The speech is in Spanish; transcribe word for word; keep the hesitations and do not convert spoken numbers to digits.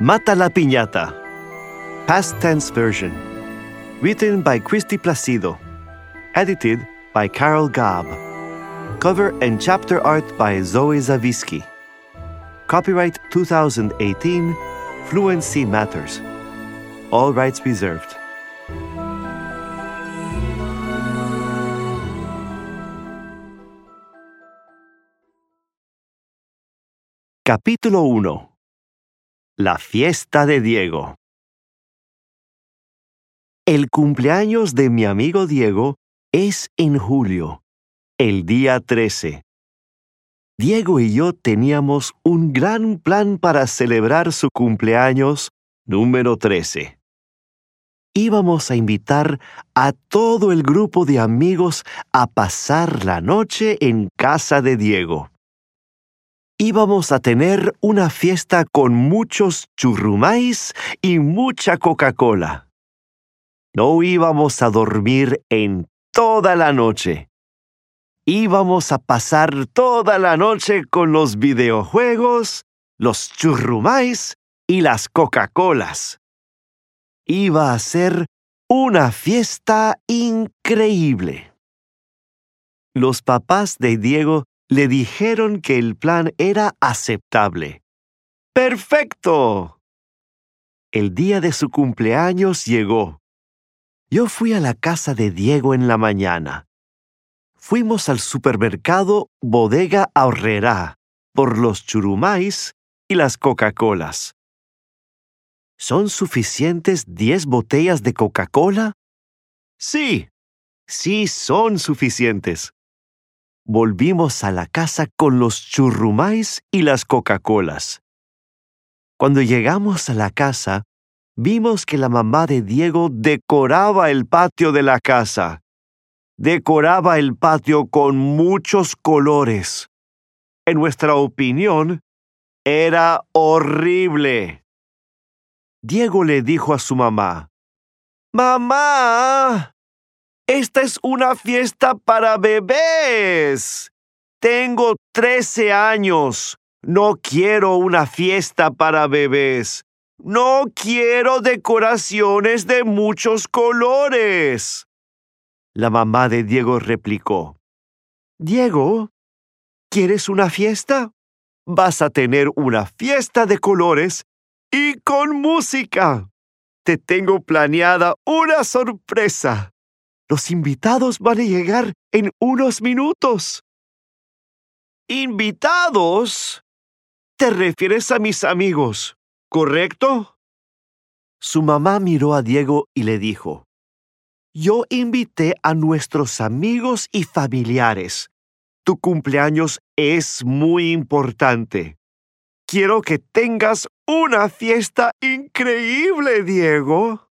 Mata la Piñata. Past tense version. Written by Christy Placido. Edited by Carol Gabb. Cover and chapter art by Zoe Zawisky. Copyright twenty eighteen. Fluency Matters. All rights reserved. Capítulo uno. La fiesta de Diego. El cumpleaños de mi amigo Diego es en julio, el día trece. Diego y yo teníamos un gran plan para celebrar su cumpleaños número trece. Íbamos a invitar a todo el grupo de amigos a pasar la noche en casa de Diego. Íbamos a tener una fiesta con muchos churrumais y mucha Coca-Cola. No íbamos a dormir en toda la noche. Íbamos a pasar toda la noche con los videojuegos, los churrumais y las Coca-Colas. Iba a ser una fiesta increíble. Los papás de Diego le dijeron que el plan era aceptable. ¡Perfecto! El día de su cumpleaños llegó. Yo fui a la casa de Diego en la mañana. Fuimos al supermercado Bodega Aurrerá por los churrumais y las Coca-Colas. ¿Son suficientes diez botellas de Coca-Cola? Sí, sí son suficientes. Volvimos a la casa con los churrumais y las Coca-Colas. Cuando llegamos a la casa, vimos que la mamá de Diego decoraba el patio de la casa. Decoraba el patio con muchos colores. En nuestra opinión, era horrible. Diego le dijo a su mamá: ¡Mamá! ¡Esta es una fiesta para bebés! Tengo trece años. No quiero una fiesta para bebés. No quiero decoraciones de muchos colores. La mamá de Diego replicó: Diego, ¿quieres una fiesta? Vas a tener una fiesta de colores y con música. Te tengo planeada una sorpresa. Los invitados van a llegar en unos minutos. ¿Invitados? Te refieres a mis amigos, ¿correcto? Su mamá miró a Diego y le dijo: Yo invité a nuestros amigos y familiares. Tu cumpleaños es muy importante. Quiero que tengas una fiesta increíble, Diego.